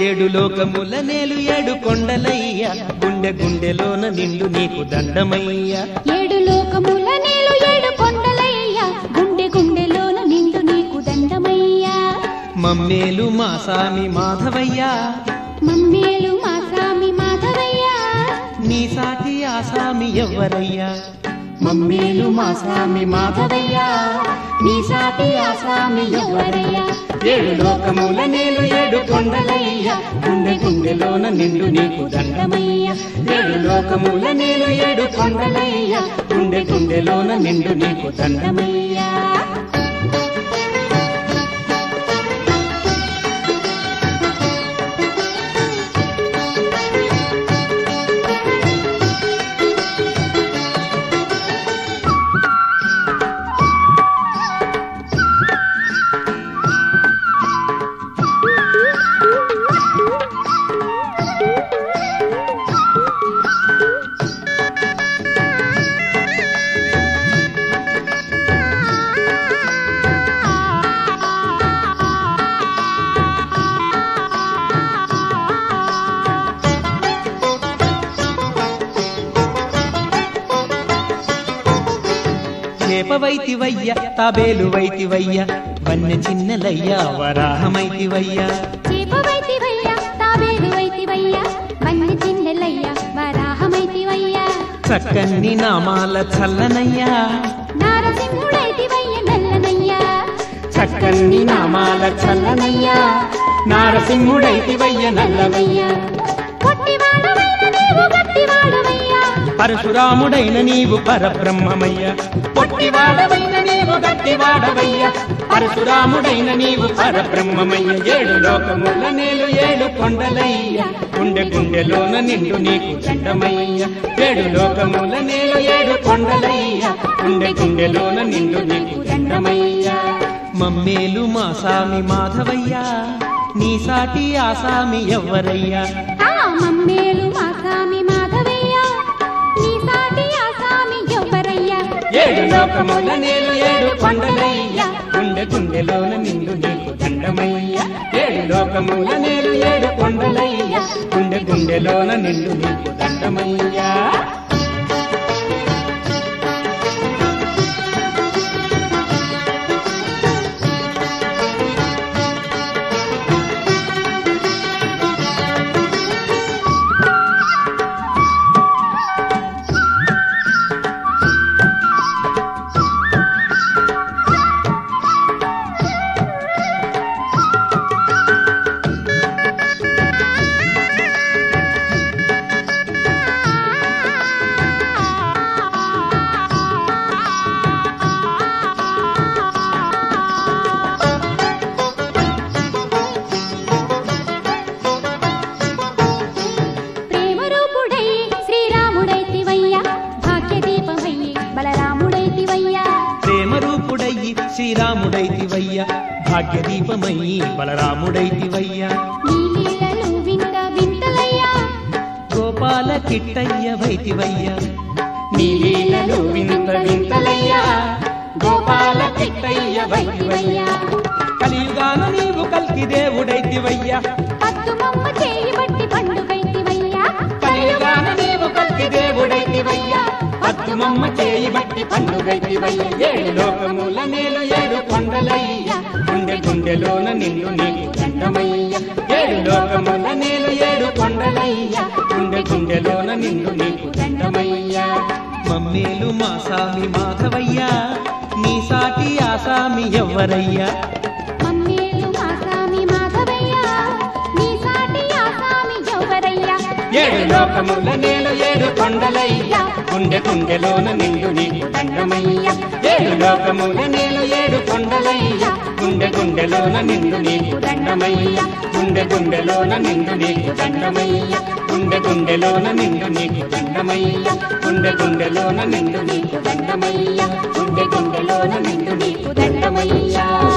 ఏడు లోకముల నేలు ఏడు కొండలయ్యా గుండె గుండెలోన నిండు నీకు దండమయ్యా ఏడు లోకముల నేలు ఏడు కొండలయ్యా గుండె గుండెలోన నిండు నీకు దండమయ్యా మమ్మేలు మా సామి మాధవయ్యా మమ్మేలు మా సామి మాధవయ్యా నీ సాటి ఆ సామి ఎవ్వరయ్యా మమ్మేలు మా సామి మాధవయ్యా నీ సాటి ఆ సామి ఎవ్వరయ్యా ఏడు లోకముల నేలు ఏడు కొండలయ్యా గుండె గుండెలోన నిండు నీకు దండమయ్యా ఏడు లోకముల నేలు ఏడు కొండలయ్యా గుండె గుండెలోన నిండు నీకు దండమయ్యా చేపవైతివయ్య తాబేలు వైతివయ్య వన్నె చిన్నలయ్య వరాహమైతివయ్య చేపవైతివయ్య తాబేలు వైతివయ్య వన్నె చిన్నలయ్య వరాహమైతివయ్య చక్కని నామాల చల్లనయ్యా నారసింహుడైతివయ్య నల్లనయ్య చక్కని నామాల చల్లనయ్యా నారసింహుడైతివయ్య నల్లవయ్య పొట్టివాడవైన నీవు గట్టివాడవయ్య పరశురాముడైన నీవు పరబ్రహ్మమయ్య పొట్టివాడవైన నీవు గట్టివాడవయ్య పరశురాముడైన నీవు పరబ్రహ్మమయ్య ఏడు లోకముల నేలు ఏడు కొండలయ్య గుండె గుండెలోన నిండు నీకు దండమయ్య ఏడు లోకముల నేలు ఏడు కొండలయ్య గుండె గుండెలోన నిండు నీకు దండమయ్య మమ్మేలు మా సామి మాధవయ్య నీ సాటి ఆ సామి ఎవ్వరయ్యా మమ్మేలు మా సామి మాధవయ్య నీ సాటి ఆ సామి ఎవ్వరయ్యా ఏడు లోకముల నేలు ఏడు కొండలయ్య గుండె గుండెలోన నిండు నీకు దండమయ్య ఏడు లోకముల నేలు ఏడు కొండలయ్య గుండె గుండెలోన నిండు నీకు దండమయ్యా శ్రీరాముడైతివయ్య భాగ్యదీపమయ్యి బలరాముడైతివయ్య నీలీలలు వింత వింతలయ్యా గోపాల కిట్టయ్య వైతివయ్య నీలీలలు వింత వింతలయ్య గోపాల కిట్టయ్య వైతివయ్య కలియుగాన నీవు కల్కి దేవుడైతివయ్య పద్దుమమ్మ చేయి బట్టి పండుగైతివయ్య కలియుగాన నీవు కల్కి దేవుడైతివయ్య పద్దుమమ్మ చేయి బట్టి పండుగైతివయ్య ఏడు లోకముల నేలు ఏడు కొండలయ్య గుండె గుండెలోన నిండు నీకు దండమయ్య ఏడు లోకముల నేలు ఏడు కొండలయ్య గుండె గుండెలోన నిండు నీకు దండమయ్య మమ్మేలు మా సామి మాధవయ్య నీ సాటి ఆ సామి ఎవ్వరయ్యా మమ్మేలు మా సామి మాధవయ్య నీ సాటి ఆ సామి ఎవ్వరయ్యా ఏడు లోకముల నేలు ఏడు కొండలయ్య గుండె గుండెలోన నిండు నీకు దండమయ్య ఏడు లోకముల నేలు ఏడు కొండలయ్య గుండె గుండెలోన నిండు నీకు దండమయ్య గుండె గుండెలోన నిండు నీకు దండమయ్య గుండె గుండెలోన నిండు నీకు దండమయ్య గుండె గుండెలోన నిండు నీకు దండమయ్య గుండె గుండెలోన నిండు నీకు దండమయ్య